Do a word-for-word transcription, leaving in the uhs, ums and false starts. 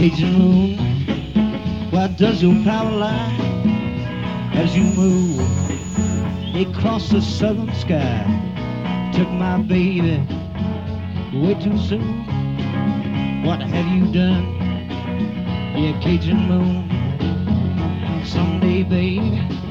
Cajun moon, where does your power lie? As you move across the southern sky, took my baby way too soon. What have you done, yeah, Cajun moon? Someday, baby,